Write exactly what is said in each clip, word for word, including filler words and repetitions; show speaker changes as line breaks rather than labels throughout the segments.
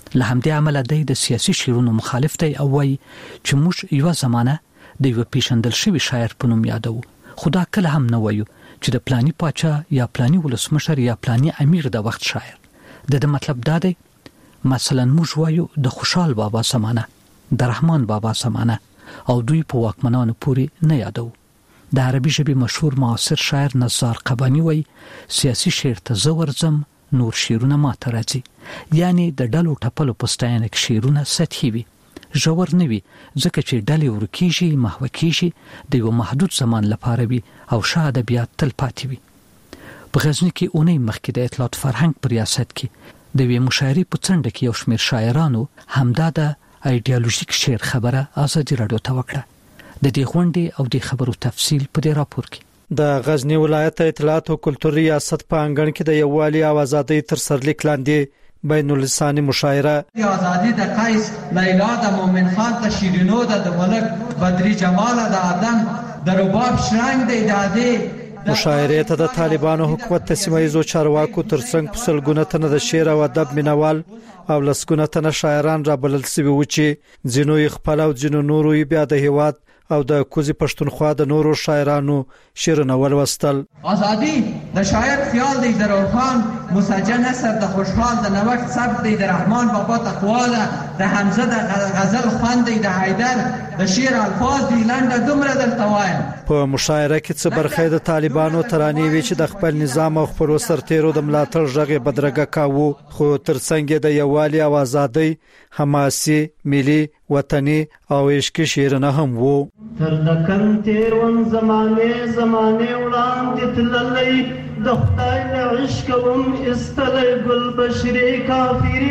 له همدې امله دی د سیاسي شعرونو مخالف دی او وایي چې موږ یو زمانه د یو پیژندل شوی شاعر په نوم یادو، خدا کله هم نه وایو چې د پلانی پاچا یا پلانی ولسمشر یا پلانی امیر د وخت شاعر. د دې مطلب دا دی مثلا موږ وایو د خوشحال بابا زمانه، د رحمان بابا زمانه او دوی په واکمنانو پورې نه یادو. د عربي ژبې مشهور معاصر شاعر نزار قبانی وایي سیاسي شعر ته زه ورځم نور شعرونه ماته راځي، یعنی د ډلو ټپلو په ستاینه کې شعرونه سطحي وي، ژور نه وي، ځکه چې ډلې ورکیږي محو کیږي د یو محدود زمان لپاره وي او شاه ادبیات تل پاتې وي. په غزني کې اونۍ مخکې د اطلاعات فرهنګ په ریاست کې د یوې مشاعرې په څنډه کې یو شمېر شاعرانو همدا د ایډیالوژیک شعر خبره ازادي راډیو ته وکړه. د دې غونډې او د خبرو تفصیل په دې راپور کې.
د غزنی ولایت اطلاعات او کلتور ریاست په انګړ کې د یووالي او ازادۍ تر سرلیک لاندې بین اللساني مشاعره
ازادي د قیس لیلا د مومن خان د شیرینو د ملک بدری جمال د ادم د رباب شرنګ د دادې
مشاعره ته د طالبانو حکومت تسمیزو چارواکو ترڅنګ په سلګونه تنه د شعر او ادب مینوال او لسګونه تنه شاعران را بلل سوي و چې ځینو یې خپل او ځینو نورو یې بیا د هیواد او د کوزي پښتونخوا د نورو شاعرانو شعرونه ولوستل.
ازادي د شاعر خیال دی د روحان مسجن نصر د خوشحال د نوښت سبک دی د رحمان بابا تقوا ده د حمزه د غزل خوان دی د حیدر د شعر الفاظ دی لنډه دومره دلته وایم.
په مشاعره کې څه برخه د طالبانو ترانې وی چې د خپل نظام او خپل سرتیرو د ملاتړ ژغه بدرګه کاوه، خو ترڅنګ د یووالي او ازادۍ حماسي ملي وطني او عشقي شعرونه هم وو.
تر دکن تیرون زمانه زمانه وړاندې تللې د خدای له عشقوم استلې ګل بشری کافری.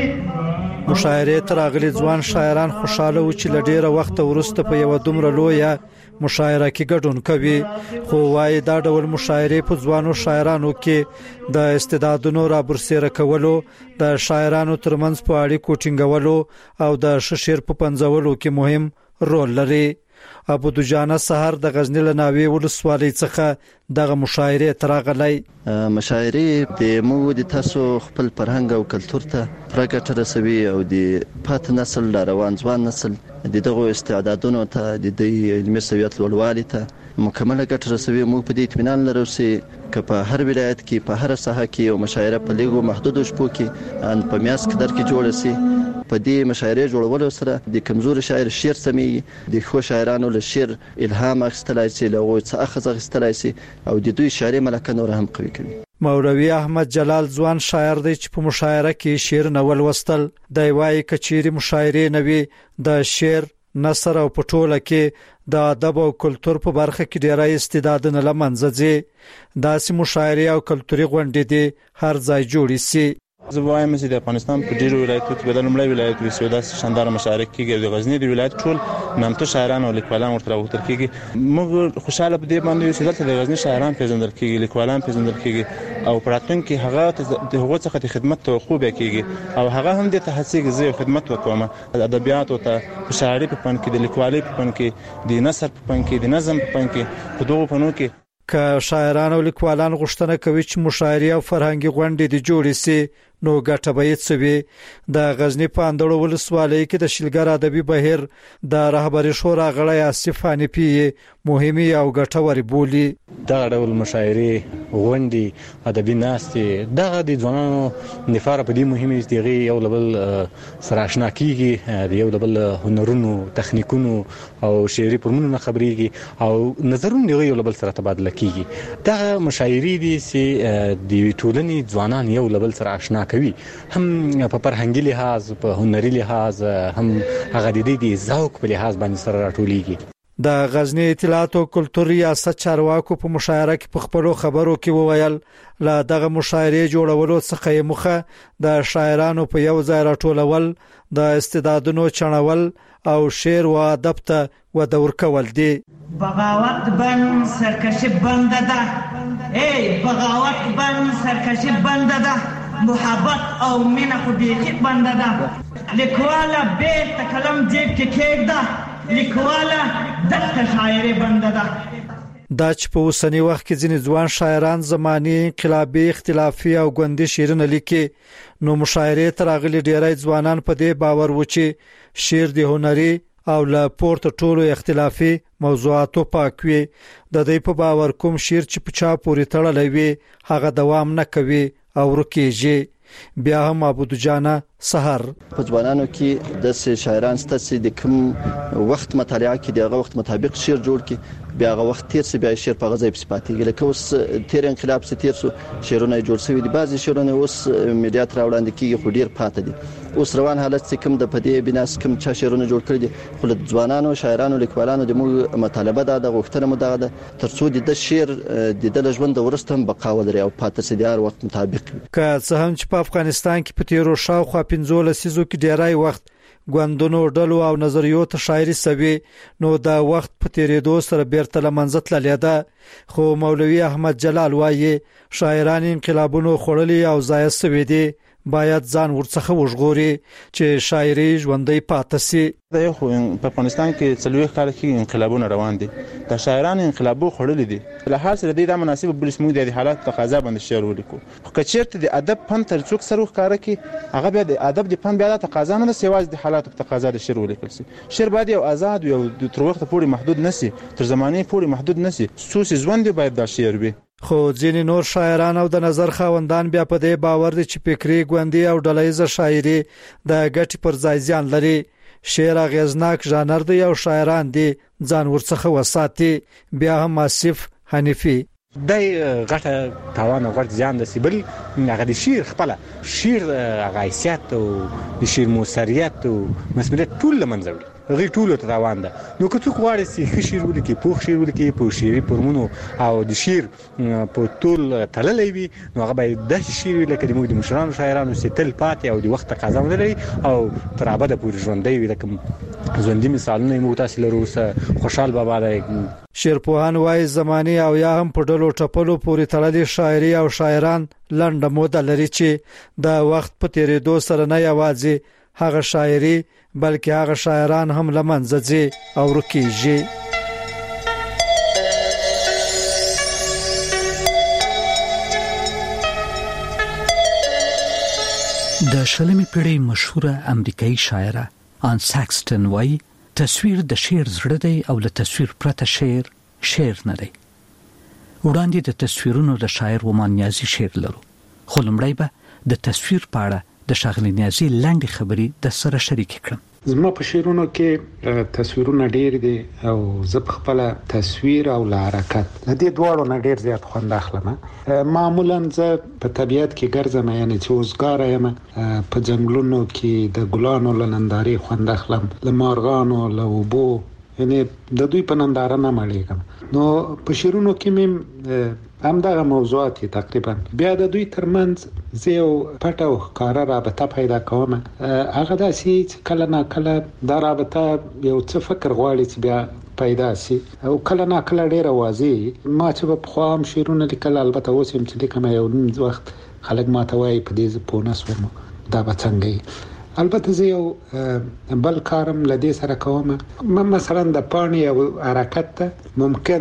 مشاعره تر اغلی ځوان شاعران خوشاله و چې لډیره وخت ورسته په یو دومره لویه مشاعره کې ګډون کوي، خو وايي دا ډول مشاعره په ځوانو شاعرانو کې د استعدادونو را برسېره کولو، د شاعرانو ترمنځ په اړیکو ټینګولو او د شعر په پنځولو کې مهم رول لري. ابو دجانه سحر د غزنی لناوی ولسوالۍ څخه دغه مشاعره تراغلی.
مشاعره د مو د تاسو خپل فرهنګ او کلتور ته پرګټ رسوي او د پات نسل روان ځوان نسل د دغه استعدادونو ته د علمي سویت لوړوالي ته مکمله ګټه رسوي. موږ په دې اطمینان لرو چې که په هر ولایت کې په هر ساحه کې یو مشاعره په لږو محدودو شپو کې ان په میاس کې در کې جوړ شي، په دې مشاعره جوړولو سره د کمزور شاعر شعر سمي، د خو شاعرانو له شعر الهام اخیستلای شي، له څه اخذ اخیستلای شي او د دوی شعري ملکه نور هم قوي کوي.
مولوی احمد جلال ځوان شاعر دی چې په مشاعره کې شعر نول وستل. د وای کچيري مشاعره نوي د شعر نثر او پټوله کې د ادب او کلتور په برخه کې ډېرای استعدادونه لمنځه ځي. داسې مشاعره او کلتوري غونډې دي هر ځای جوړې سي.
زه وایم چې د افغانستان په ډیرو ولایتونو کې بدل ملي ولایت وي سودا شاندار مشاعره کېږي. د غزنی د ولایت ټول نامتو شاعران او لیکوالان ورته راوتل کېږي. موږ خوشاله په دې باندې چې دلته د غزنی شاعران پیژندل کېږي، لیکوالان پیژندل کېږي او پراتون کې هغه د هغو څخه د خدمت توقع به کېږي او هغه هم د تحصیل زی خدمت وکوم. د ادبیات او ته شاعري په فن کې، د لیکوالۍ په فن کې، د نثر په فن کې، د نظم په فن کې، په دغو فنونو کې
که شاعران او لیکوالان غوښتنه کوي چې مشاعرې او فرهنګي غونډې د جوړې سي نو ګټه به یې څه وي. د غزنی په اندړو ولسوالۍ کې د شلګر ادبي بهیر د رهبري شورا غړی آصف حنفي مهمه او ګټوري بولی.
دا ډول مشاعرې غونډې ادبي ناستې دغه د ځوانانو لپاره په دې مهمه استغی یو لبل سره آشنا کیږي، د یو لبل هنرونو، تخنیکونو او شعري پرمنو خبرېږي او نظرونه یو لبل سره تبادله کیږي. دغه مشاعرې دي چې د ټولنې ځوانان یو لبل سره آشنا کوي، هم په فرهنګي لحاظ، په هنري لحاظ، هم هغه د دې د ذوق په لحاظ باندې سره راټولېږي.
د غزنی اطلاعات او کلتور ریاست چارواکو په مشاعره کې په خپلو خبرو کې وویل لا دغه مشاعرې جوړولو څخه یې مخه د شاعرانو په یو ځای راټولول، د استعدادونو چڼول او شعر او ادب ته وده ورکول دي.
بغاوت بن سرکشی بند ده، ای بغاوت بن سرکشی بند ده، محبت او مینه خو بیخي بند ده. لیکواله بیت کلم جیب کې کېږده، لیکواله دغه شاعري بند ده.
دا چې په اوسنی وخت کې ځینې ځوان شاعران زماني انقلابي اختلافي او ګوندي شعرونه لیکي نو مشاعره تراغلي ډیری ځوانان په دې باور و چې شعر د هنري او له پورته ټولو اختلافي موضوعاتو پاکوي د دې په باور کوم شعر چې په چا پورې تړلې وي هغه دوام نه کوي او رکیږي. بیا هم عبود جانا سحر
په ځوانانو کې د شاعران ستاسو د کوم وخت مطالعه کې دغه وخت مطابق شعر جوړ کی بیا هغه وخت تیر سي بیا شعر په غزا په صفاتي لکه اوس تیر انقلاب سي تیر سو شعرونه جوړ شوی دي بعضي شعرونه اوس میډیا تر وړاندې کیږي خو ډیر پاتې دي اوس روان حالت چې کوم د پدې بناس کوم چا شعرونه جوړ کړی دي خو د ځوانانو شاعرانو لیکوالانو د موږ مطالبه ده د غوښتنه مو ده ترڅو د شعر د د ژوند ورستم بقا ولري او پاتې سي د هر وخت مطابق
که څه هم چې په افغانستان کې په تیرو شاوخوا پنځه لسیزو کې ډیرای وخت ګوندونو ډلو او نظریو ته شاعري سوي نو دا وخت په تیرېدو سره بیرته لمنځت لالیده خو مولوی احمد جلال وایي شاعران انقلابونو خړلي او ځای سوي دي باید ځان ورڅخه وژغوري چې شاعري ژوندۍ پاتې سي.
دا یو په افغانستان کې څلوي کال کې انقلابونه روان دي د شاعرانو انقلابو خړلې دي له هر سره د مناسب بل اسمو د حالات تقاضا باندې شعر ولیکو خو کچېرته د ادب فن تر څوک سره ښکارا کې هغه بیا د ادب د فن بیا د تقاضا نه سیواز د حالات تقاضا د شعر ولیکل سي شعر باید یو آزاد یو د تر وخت پورې محدود نشي تر زمانه پورې محدود نشي سوسي ژوند باید د شعر وي.
خو ځینې نور شاعران او د نظر خاوندان بیا په دې باور دي چې فکری ګوندي او ډلهیزه شاعري د ګټي پر ځای ځان لري. شعر غیزناک ژانر دی او شاعران دي ځان ورڅخه وساتي. بیا هم آصف حنیفي
د غټه تاوان او غټ ځان د سیبل هغه د شعر خپل شعر غایسیت او د شعر موثریت او مسؤلیت ټول لمنځوي غي ټول ته روان ده نو که څوک غواړي چې شعر ولیکي پوښ شعر ولیکي په شعري پرمونو او د شعر په ټول تللې وي نو هغه باید د شعر ولیکي د موږ د مشرانو شاعرانو ستل پاتې او د وخت تقاضا ولري او تر ابده پورې ژوندۍ وي لکه ژوندۍ مثالونه موږ تاسو لرو سه خوشحال بابا د
شعرپوهان وايي زماني او یا هم په ډلو ټپلو پورې تړلې شاعري او شاعران لنډه موده لري چې د وخت په تیریدو سره نه یوازې هغه شاعري بلکې هغه شاعران هم لمنځه ځي او رکیږي.
د شلمې پیړۍ مشهوره امریکایي شاعره آن ساکسټن وایي تصویر د شعر زړه دی او له تصویر پرته شعر شعر نه دی. وړاندې د تصویرونو د شاعر ومان نیازي شعر لرو خو لومړی به د تصویر په اړه د ښاغلي نیازي لاندې خبرې د سره شریک کړم.
زما په شعرونو کې تصویرونه ډېر دي او زه په خپل تصویر او حرکت د دې دواړو نه ډېر زیات خوند اخلم. معمولا زه په طبیعت کې ګرځم یعنی چې اوسګار یم په ځنګلونو کې د ګلانو لننداري خوند اخلم له مارغانو له اوبو یعنی د دوی په ننداره نه مړېږم نو په شعرونو کې مې همدغه موضوعات تقریبا بیا د دوی ترمنځ زه یو پټ او ښکاره رابطه پیدا کوم هغه داسې چې کله نه کله دا رابطه یو څه فکر غواړي چې بیا پیدا سي او کله نه کله ډېر واضح ما چې په خام شعرونه لیکل البته اوس هم چې لیکم یو وخت خلک ماته وایي په دې په نسوم دا به څنګه البته زه یو بل کارم لدې سره کوم مثلا د پانی او حرکت ته ممکن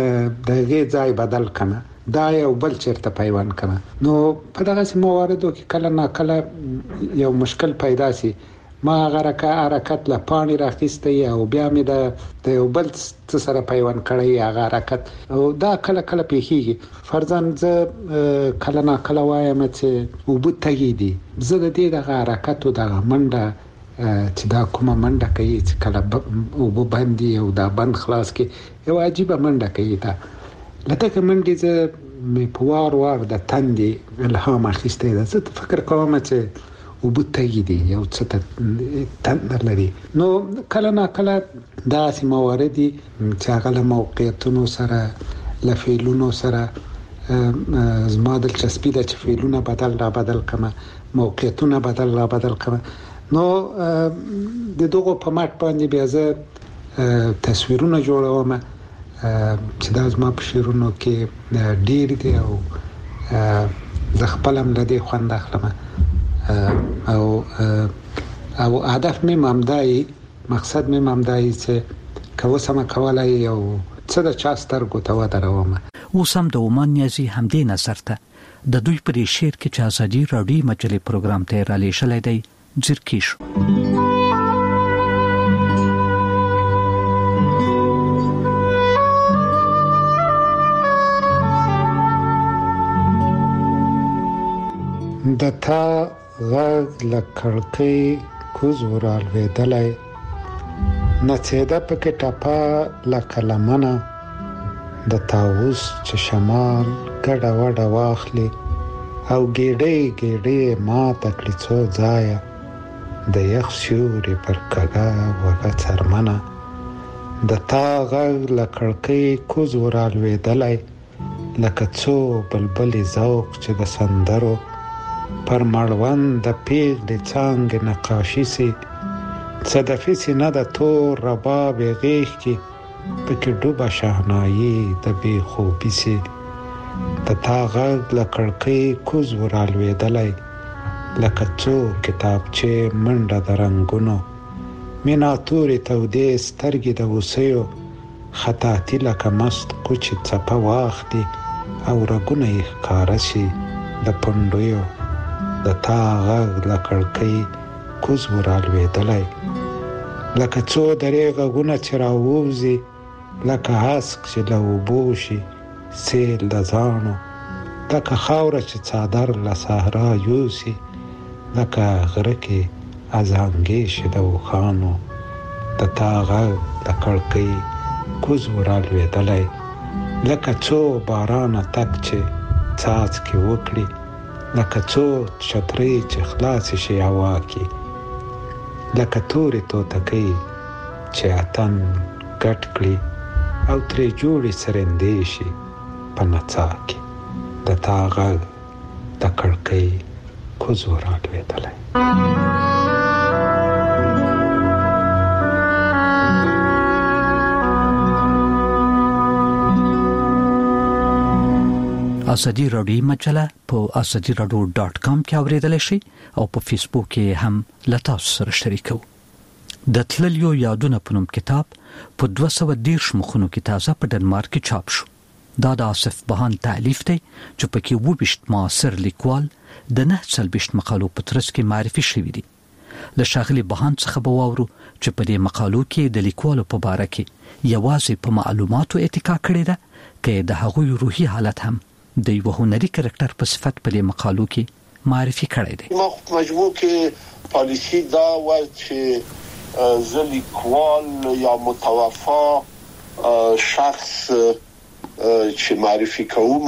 د غي ځای بدل کنه دا یو بل چیرته پیوند کنه نو په دغه مواردو کې کله نه کله یو مشکل پیدا سي ما غرکه حرکت له پانی راخسته او بیا مې د یو بل څه سره پیوند کړی هغه حرکت او دا کله کله پیخیږي فرضاً زه کله نه کله وایم چې وبته دي زه د دې د حرکت او د منډه چې دا کومه منډه کوي چې کله وب باندې او دا بند خلاص کې یو عجیب منډه کوي دا لته منډه زه مې په وار وار د تندې الهام اخیسته ده زه فکر کوم چې وبته دي یو څه تندر لري نو کله نه کله دا سي مواردي چې هغه له موقعیتونو سره لفعلونو سره زما د چسپی د فعلونو بدل را بدل کما موقعیتونه بدل را بدل کما نو د دغه په مات باندې بیا زه تصویرونه جوړوم چې دا زما په شعرونو کې ډیر دي او زه خپلم لدی خوند اخلم او او هدف مې ممدای مقصد مې ممدای چې کوم سم کولای یو څه د چا سترګو ته ودرومه.
اوس هم د عمان نیازي همدې نظر ته د دوی پر شعر کې چې ازادي راډیو مجلې پروګرام ته را لېږلی دی ځیر کې شو.
د تا غږ له کړکۍ کوز ورالوېدلی، نڅېده پکې ټپه لکه لمنه، د طاووس چې شمال ګډه وډه واخلي او ګېډۍ ګېډۍ ماته کړي څو ځایه، د یخ سیوري پر کږه وږه څرمنه. د تا غږ له کړکۍ کوز ورالوېدلی، لکه څو بلبلې ذوق چې د سندرو پر مړوند د پیغلې څانګې نقاشي سي، صدفي سینه د تور رباب غیږ کې پکې ډوبه شهنایي د بې خوبي سي. د تا غږ له کړکۍ کوز ورالوېدلی، لکه څو کتابچې منډه د رنګونو، میناتورې تودې سترګې د هوسیو، خطاطي لکه مست کوچې څپه واخلي او رګونه یې ښکاره شي د پنډیو. د تا غږ له کړکۍ کوز ورالوېدلی، لکه څو درې غږونه چې راووځي، لکه هسک چې له اوبو شي سیل د زاڼو، لکه خاوره چې څادر له صحرا یوسي، لکه غره کې ازانګې شي د اوښانو. د تا غږ له کړکۍ کوز ورالوېدلی، لکه څو بارانه تک چې څاڅکي وکړي، لکه څو چترۍ چې خلاصې شي هوا کې، لکه تورې توتکۍ چې اتن ګډ کړي او ترې جوړې سرندې شي په نڅا کې. د تا غږ د کړکۍ کوز ورالوېدلی.
ازادي راډیو مجله په ازادي راډیو ډاټ کام کې اوریدل شي او په فیسبوک کې هم له تاسو سره شریکو. د تللیو یادونه په نوم کتاب په دوه سوه دېرش مخونو کې تازه په ډنمارک کې چاپ شو. دا د آصف بهان تالیف دی چې پکې وبشت معاصر لیکوال د نه څلوېښت مقالو په ترڅ کې معرفي شوی دی. له ښاغلي بهان څخه به واورو چې په دې مقالو کې د لیکوالو په باره کې یوازې په معلوماتو اتکا کړې ده که د هغوی روحي حالت هم د یو هنري کرکټر په صفت په دې مقالو کې معرفي کړی دی.
ما مجموع کې پالیسی دا و چې زه لیکوال یا متوفا شخص چې معرفي کوم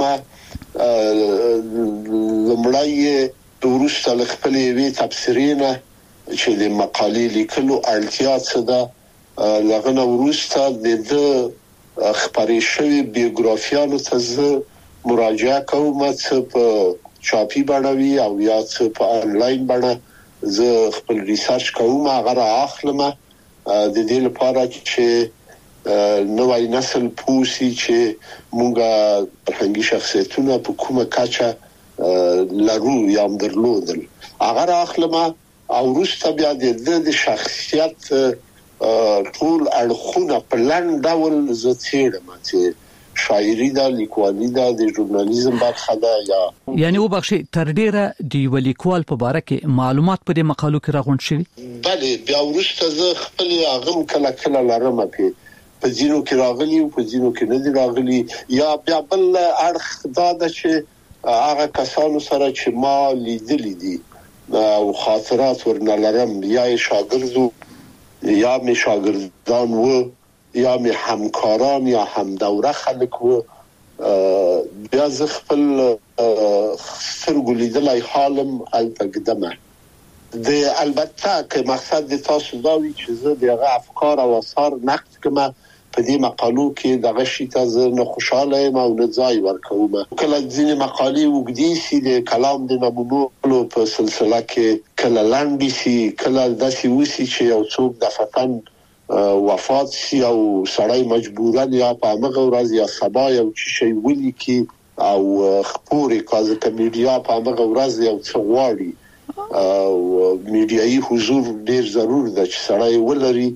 لمړی وروسته له خپلې وی تفسیرینه چې د مقالې لیکلو اړتیا څه ده، لغنه وروسته د خبرې شوی بیوګرافیانو ته زه مراجعه کوم، څه په چاپی بڼه وي او یا څه په انلاین بڼه زه خپل ریسرچ کوم، هغه راخلم د دې لپاره چې نوای نسل پوسی چې مونږه فرهنګي شخصیتونه په کومه کچه لرو یا درلودل، هغه راخلم او وروسته بیا د شخصیت ټول اړخونه په لاندې ډول زه څېړم چې شاعري دا، لیکوالي دا، د ژورنالیزم برخه ده یا
یعنی وبخښي تر ډیره د یو لیکوال په باره کې معلومات په دې مقالو کې راغونډ شوي.
بله بیا وروسته زه خپل هغه کله کله لرم په په ځینو کې راغلي او په ځینو کې نه دي راغلي، یا بیا بل اړخ دا ده چې هغه کسانو سره چې ما لیدلي دي او خاطرات ورنه لرم، یا شاګردو یا می شاګردان وو یا می همکاران یا همدوره خلک وو، بیا زه خپل سترګو لیدلی حالم هلته ږدمه. د البته که مقصد د تاسو دا وي چې زه دغه افکار او آثار نقد کوم، په دې مقالو کې دغه شي ته زه نه خوشاله یم او نه ځای ورکوم. کله ځینې مقالې اوږدې سي، د کلام د نمونو په سلسله کې کله لنډې سي، کله داسې وسي چې یو څوک دفعتاً وفات سي او سړی مجبوراً یا په هغه ورځ یا سبا یو شی ولیکي او خپورې کازه که میډیا په هغه ورځ یو څه غواړي او میډیایي حضور ډیر ضرور ده چې سړی ولري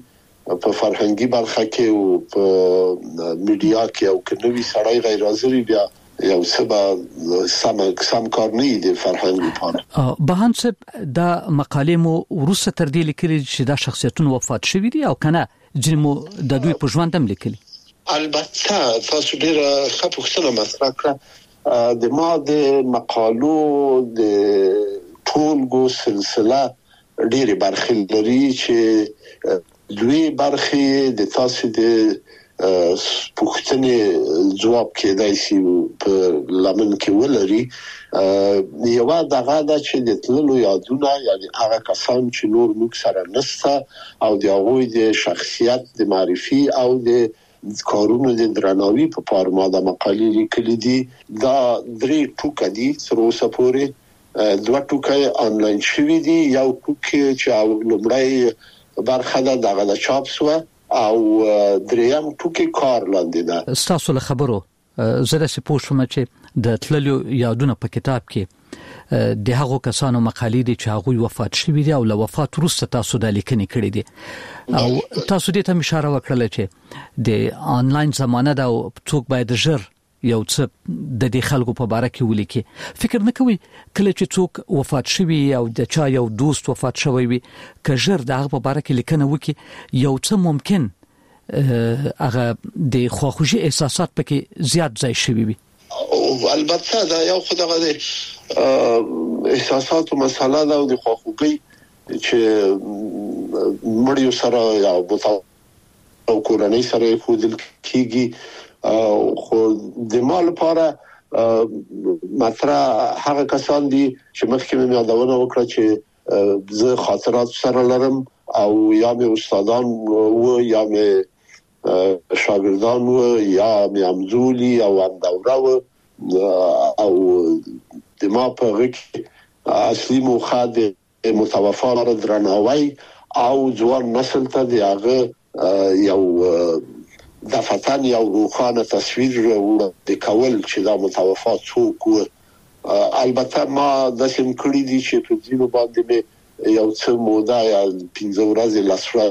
په فرهنګي برخه کې او په میډیا کې او کنوي سړی غیر حاضر بیا یو سبا سم سم کار نه دی فرهنګ لپاره.
بهان صاحب دا مقاله مو ورسره تر دې لیکلي چې دا شخصیتونه وفات شوي دي او کنه چې مو د دوی په ژوند هم لیکلي.
البته تاسو ډیر ښه پوښتنه مطرح کړه. د ما د مقالو د ټولګو سلسله ډېرې برخې لري چې دوی برخې د تاسو د پوښتنې جواب کېدای شي په لمن کې ولري. یو دغه دا چې د تللو یادونه یعنی هغه کسان چې نور موږ سره نسته او د هغوی د شخصیت د معرفي او د کارونو د درناوي په پاره ما د مقالې لیکلې دي. دا درې ټوکه دي تر اوسه پورې. دوه ټوکه آنلاین شوي دي. یو ټوکه چې لومړی برخه ده دغه د چاپ شو او دریم ټوکه کار لاندې ده.
تاسو له خبرو زړه سي پوښتنه چې د تللو یادونه په کتاب کې د هغو کسانو مقالې دي چې هغه وفات شوي دي او له وفات وروسته تاسو د لیکنې کړې دي او تاسو دې ته اشاره وکړه چې د آنلاین زمانه دا څوک باید ژر یو څه د دې خلکو په اړه کې ولیکي. فکر نه کوي کله چې څوک وفات شوی او د چا یو دوست وفات شوی وي که ژر د هغه په اړه کې لیکنه وکړي یو څه ممکن هغه د خواخوږي احساسات پکې زیات ځای شوی وي.
البته دا یو خدغه د احساسات او مسله دا د خواخوږي چې مړیو سره یا بوتاو او کورنۍ سره خودل کیږي خو د مال لپاره مطرح هغه کسان دي چې مخکې مې یادونه وکړه چې زه خاطرات سره لرم او یا مې استادان و یا مې شاګردان و یا مې امزولي او ام دوره و او د ما په غږ اصلي موخه د متوفا لپاره درناوی او ځوان نسل ته د هغه یو د فتن یو روخانه تصویر وړاندې کول چې دا متوفا څوک و. البته ما د سیم کړی دي چې په ځینو باندې یو څه موده یا پنځه ورځې لاسره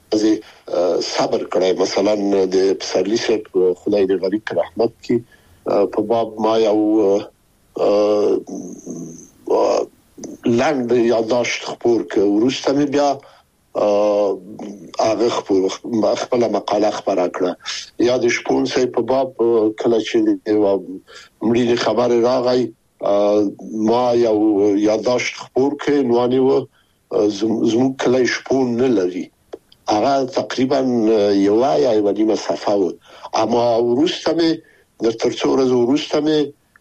صبر کړای. مثلا د پسرلی صاحب خدای دې غریب رحمت کی په باب ما یو لاند یاداشت خبر ک ورسته مې بیا هغه خپل خپل مقاله خبره کړه. یا د شپون صاحب په باب کله چې مړي خبر راغی ما یو یاداشت خبر ک نوانی و زموږ کله شپون نه لري هغه تقریبا یو یا یو نیمه صفحه و. اما ورسته مې د ترڅو ورځې ورسته مې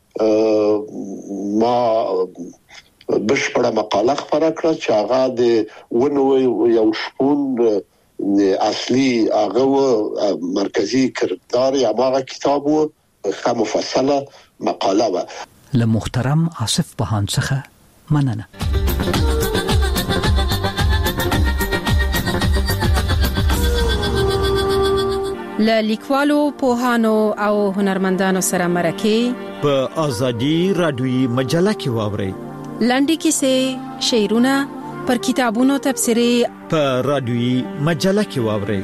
ما بشپړه مقاله خبره کړه چې هغه د ونو یو شپون اصلي هغه مرکزی کردار یا هغه کتاب و خه مفصله مقاله و.
له محترم آصف بهان څخه مننه.
ل لیکوالو پوهانو او هنرمندانو سره مرکه
په ازادي رادیوي مجله کې واوري.
لنډی کیسې، شعرونه، پر کتابونو تبصرې
په رادیوي مجله کې واوري.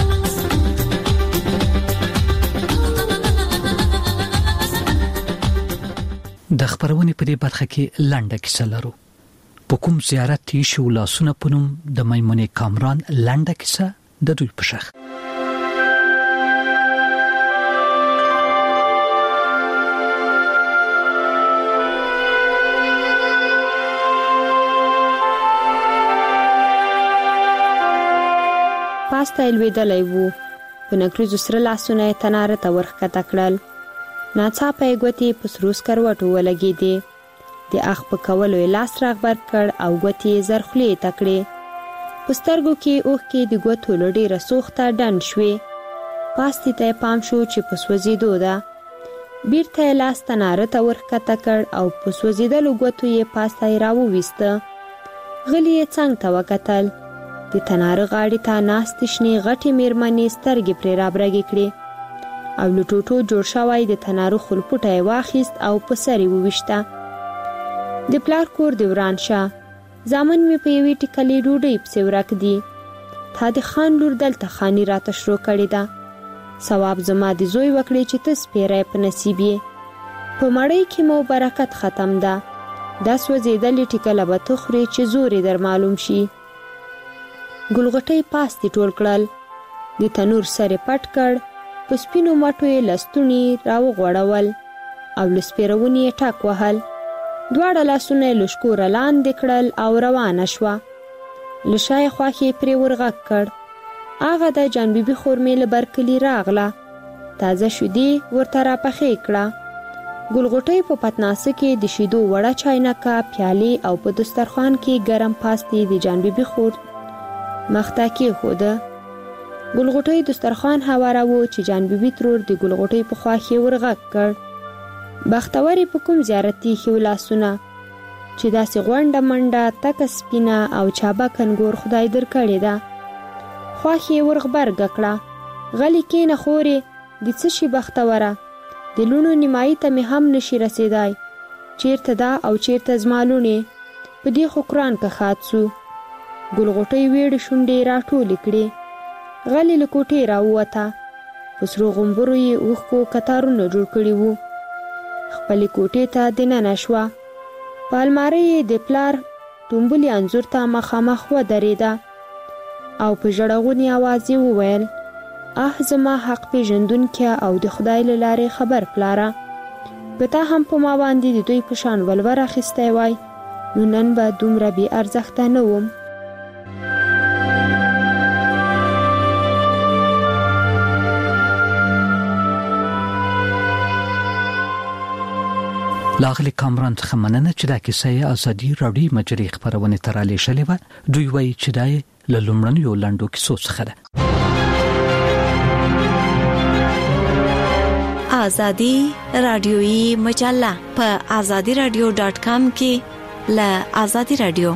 د خبرونې په دې برخه کې لنډه کیسه لرو. په کوم زیارت کې شو لاسونه پونم د میمونې کامران لنډه کیسه د دوی په شخ.
پاسته الویدلای وو په نکریزو سره لاسونه تناره ته ورخکته کړل. ناڅاپه یې ګوتې په سروس کروټو ولګېدې. د اخ په کولو یې لاس راغبر کړ او ګوتې یې زرخولې ته کړې. په سترګو کې اوښکې د ګوتو له ډېره سوخته ډنډ شوې. پاستې ته یې پام شو چې په سوځېدو ده. بیرته یې لاس تناره ته ورخکته کړ او په سوځېدلو ګوتو یې پاسته یې راوویسته. غلي یې څنګ ته وکتل. د تناره غاړې ته ناستې شنې غټې میرمنې سترګې پرې رابرګې کړې او له ټوټو جوړ شوی د تناره خلپوټه یې واخیست او په سر یې وویشته. د پلار کور دې وران شه، زامن مې په یوې ټکلې ډوډۍ پسې ورک دي. تا د خان لور دلته خاني راته شروع کړې ده. ثواب زما د زوی وکړې چې ته سپیری په نصیب یې. په مړۍ کې مو برکت ختم ده. دا سوځېدلې ټیکله به ته خورې چې زور یې در معلوم شي. ګلغوټۍ پاستې ټول کړل، د تنور سر یې پټ کړ، په سپینو مټو یې لستوڼي راوغوړول او له سپېرونې یې ټک وهل. دواړه لاسونه یې له شکوره لاندې کړل او روانه شوه. له شای خواښې یې پرې ورغږ کړ. هغه د جان بیبي خورمې له برکلي راغله. تازه شیدې ورته راپخې کړه. ګلغوټۍ په پتناسه کې د شیدو وړه چاینکه، پیالې او په دسترخوان کې ګرم پاستې د جان بیبي خور مخته کېښوده. ګلغوټۍ دسترخوان هواراوه چې جان بیبي ترور د ګلغوټۍ په خوا کې ورغږ کړ. بختورې په کوم زیارت ایښي لاسونه چې داسې غونډه منډه تکه سپینه او چابک انګور خدای در کړې ده. خوا کې ورغبرګه کړه. غلي کېنه خورې، د څه شي بختوره، د لوڼو نیمایي ته مې هم نشي رسېدای. چیرته ده او چیرته زما لوڼې؟ په دې خو قرآن که خات سو. ګلغوټۍ ویړې شونډې راټولې کړې. غلي له کوټې راووته. په سرو غومبرو یې اوښکو کتارونه جوړ کړي وو. خپلې کوټې ته دننه شوه. په المارۍ یې د پلار ټومبلي انځور ته مخامخ ودرېده او په ژړغوني اواز یې وویل: اه زما حق پېژندونکیه او د خدای له لارې خبر پلاره، که تا هم په ما باندې د دوی په شان ولور اخیستی وای نو نن به دومره بې ارزښته نه وم.
لاغلی کامران څخه مننه چې دا کیسه یې ازادي راډیو مجلې خپرونې ته رالیږلې وه. دوی وایي چې دا یې له لومړنیو لنډو کیسو څخه ده.
ازادي راډیویي مجله په ازادي راډیو ډاټ کام کې له ازادي راډیو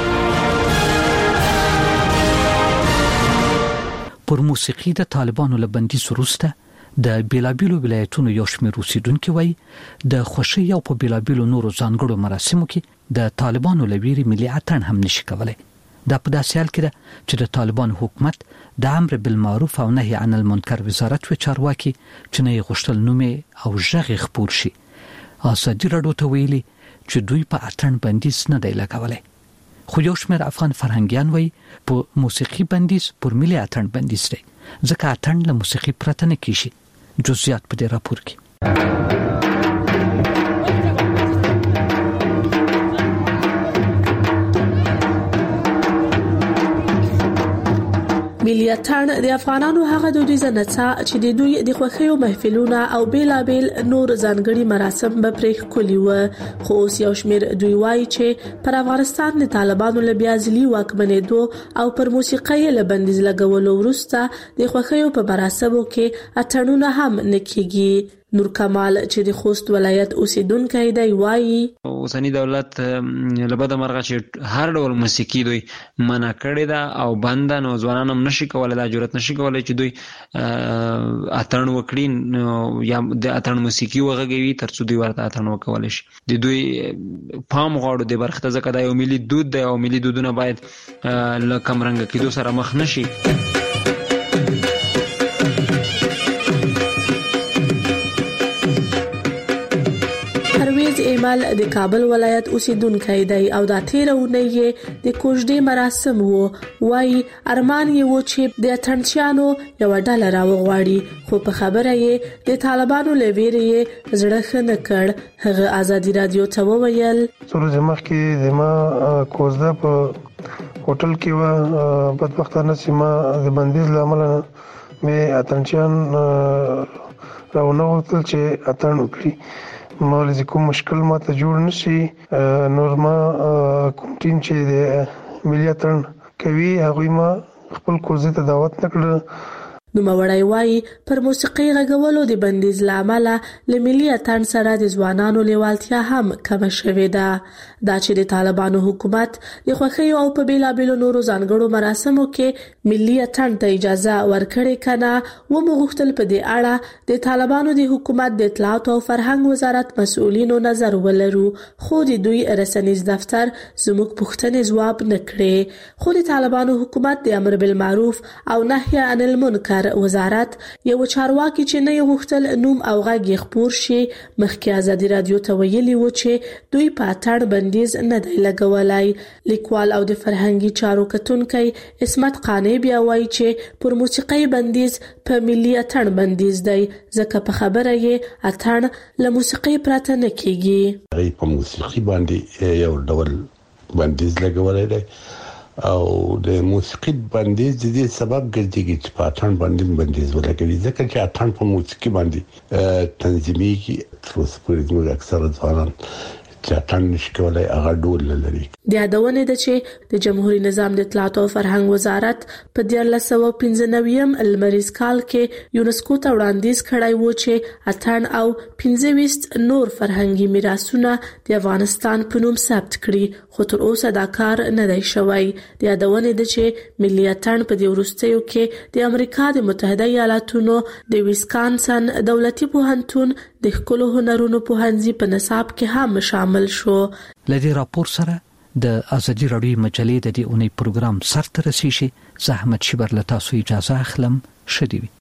پر موسیقي د طالبانو له بندیز وروسته د بیلابیلو ولایتونو یو شمېر اوسیدونکي وایي د خوښۍ او په بیلابیلو نورو ځانګړو مراسمو کې د طالبانو له ویرې ملي اتڼ هم نشي کولی. دا په داسې حال کې ده چې د طالبانو حکومت د امر بالمعروف او نهي عن المنکر وزارت و چارواکي چې نه یې غوښتل نوم او غږ خپور شي. ازادي راډیو ته ویلي چې دوی په اتڼ بندیز نه دی لګولی، خو یو شمېر افغان فرهنګیان وایي په موسیقي بندیز پر ملي اتڼ بندیز دی، ځکه اتڼ له موسیقي پرته نه کیږي. جزئیات په دې راپور کې.
ملي اتڼ د افغانانو هغه دودیزه نڅا چې د دوی د خوښیو محفلونه او بیلابیل نور ځانګړي مراسم به پرې ښکلي وو. خو اوس یو شمېر دوی وایي چې پر افغانستان د طالبانو له بیا ځلي واکمنېدو او پر موسیقۍ له بندیز لګولو وروسته د خوښیو په مراسمو کې اتڼونه هم نه کېږي. نور کمال چې د خوست ولایت اوسیدونکی دی وایي:
اوسنی دولت لبد مرغه چې هر ډول موسیقي دوی منع کړې ده او بنده، نو ځوانان هم نشي کولای، دا جرأت نشي کولای چې دوی اتڼ وکړي یا د اتڼ موسیقي وغږوي ترڅو دوی ورته اتڼ وکولای شي. د دوی پام غواړو د برخه ځکه دا یو ملي دود دی او ملي دودونه باید له کمرنګ کېدو سره مخ نشي.
ایمل د کابل ولایت اوسیدونکی دی او دا تیر اونۍ د کوژدې مراسم وو. وای ارمان یې و چې د اتڼچیانو یو ډله راوغواړي، خو په خبره یې د طالبانو لویری زړه خنه کړ. هغه ازادي رادیو ته وویل:
څو زمخ کې زما کوژده په هوټل کې و، بدبختانه سیمه د بندیز لامل مې اتڼچیان راونه وتل چې اتڼ وکړي. مولوی کوم مشکل ماته جوړ نشي. نور ما کوم ټیم چې د ملي اتڼ کوي هغه ما خپل کوزه ته دعوت نکړه.
نوموړی وایي پر موسیقي غږولو د بندیز له امله له ملي اتڼ سره د ځوانانو لیوالتیا هم کمه شوې ده. دا چې د طالبانو حکومت د خوښیو او په بېلابېلو نورو ځانګړو مراسمو کې ملي اتڼ ته اجازه ورکړې که نه، ومو غوښتل په دې اړه د طالبانو د حکومت د اطلاعاتو او فرهنګ وزارت مسؤلینو نظر ولرو، خو د دوی رسنیز دفتر زموږ پوښتنې ځواب نه کړې. خو د طالبانو حکومت د امر بالمعروف او نهي عن المنکر وزارت یو چارواکي چې نه غوښتل نوم او غږ یې خپور شي، مخکې ازادي رادیو ته ویلي و چې دوی په اتڼ بندیز نه دی لګولای. لیکوال او د فرهنګي چارو کتونکی عصمت قانع بیا وایي چې پر موسیقي بندیز په ملي اتڼ بندیز دی، ځکه په خبره یې اتڼ له موسیقي پرته نه کیږي.
په موسیقي باندې یو ډول بندیز لګولای دی او د موسیقي بندیز د دې سبب ګرځي چې په اتڼ باندې بندیز ولګوي، ځکه چې اتڼ په موسیقي باندې تنظیمي کې تر اوسه پورې زموږ اکثره ځوانان چې اتڼ نشي کولای هغه ډول لري.
د یادونه ده چې د جمهوریت نظام د اطلاعات او فرهنګ وزارت په دیارلس سوه پنځه نوي لمریز کال کې یونسکو ته وړاندیز کړی و چې اتڼ او پنځه ویشت نور فرهنګي میراثونه د افغانستان په نوم ثبت کړي، خو تر اوسه دا کار نه دی شوی. د یادونه ده چې ملي اتڼ په دې وروستیو کې د امریکا د متحده ایالاتونو د ویسکانسن دولتي پوهنتون د ښکلو هنرونو پوهنځي په نصاب کې هم شامل شو.
لدی راپور سره د ازادي راډیو مجلې د دې اونۍ پروګرام سر ته رسیږي. زه احمد شیبر له تاسو اجازه اخلم. ښه دی.